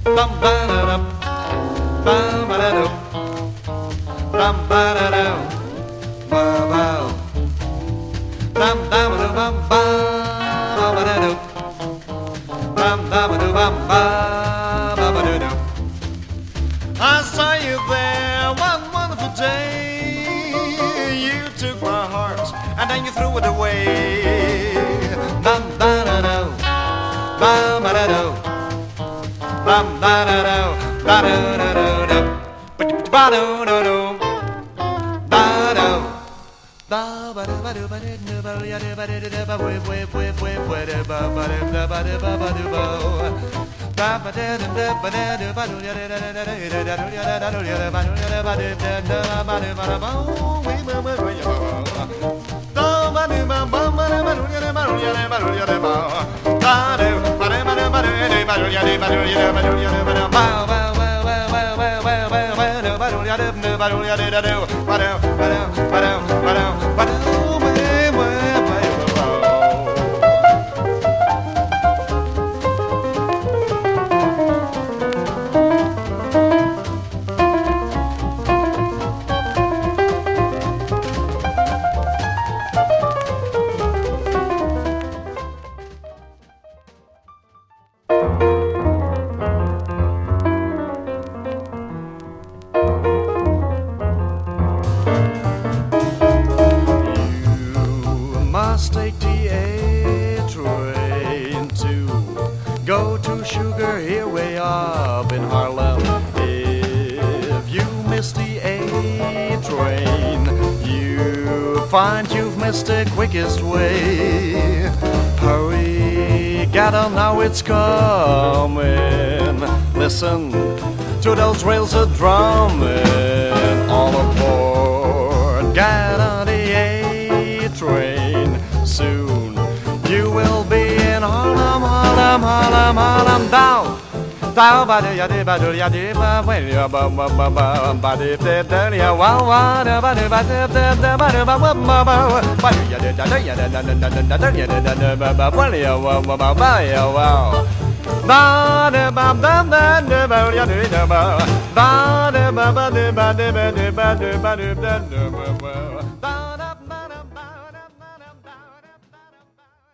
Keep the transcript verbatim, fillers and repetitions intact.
bum ba da dum, bum ba da dum, bum ba da dum, ba ba, bum bum ba bum ba ba da dum, bum bum ba bum ba ba ba da dum. I saw you there one wonderful day. You took my heart and then you threw it away. Bum ba da dum, bum ba da dum. Bum ba da do, ba do do do do, ba do do do, ba do. Ba ba do ba do ba do ba do ya do ba do do ba we we we we we do ba ba do ba ba do ba ba do ba. Ba ba do do ba do do ba do ya do do do do do do ya do do ya ba do ya ba do do do ba do ba ba we we we we ya ba. Do ba do ba ba ba do ba do ya ba do ya ba do ya ba. Ba do ba do ba do ba do ba do ya do ba do ya ba do ya ba do ba ba ba ba ba ba ba ba ba do ba do ya do ba do ya do do ba do ba do ba do ba do ba do we we we must take the A train to go to Sugar Hill way up in Harlem. If you miss the A train, you find you've missed the quickest way. Hurry, get on now, it's coming. Listen to those rails a drumming. All aboard, get on the A train. Soon you will be in Harlem, Harlem, Harlem, Harlem, down. Down ba do ya do ba do ya do ba when ya ba ba ba ba ba do da da ya wa wa da ba do ba da da da ba do ba wa ba ba ba do ya da da ya da da da da da da ya da da da ba ba when ya wa wa ba ba ya wa ba da ba da da da ba ya do da ba ba da ba ba do ba do ba do ba do ba do da da ba ba